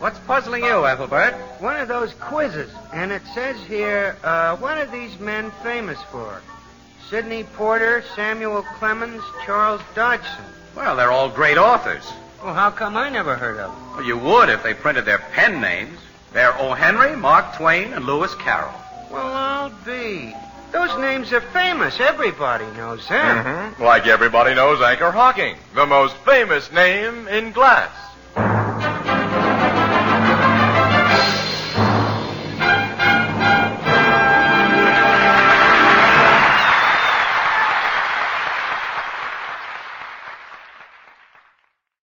What's puzzling you, Ethelbert? One of those quizzes. And it says here, what are these men famous for? Sidney Porter, Samuel Clemens, Charles Dodgson. Well, they're all great authors. Well, how come I never heard of them? Well, you would if they printed their pen names. They're O. Henry, Mark Twain, and Lewis Carroll. Well, I'll be. Those names are famous. Everybody knows them. Mm-hmm. Like everybody knows Anchor Hocking, the most famous name in glass.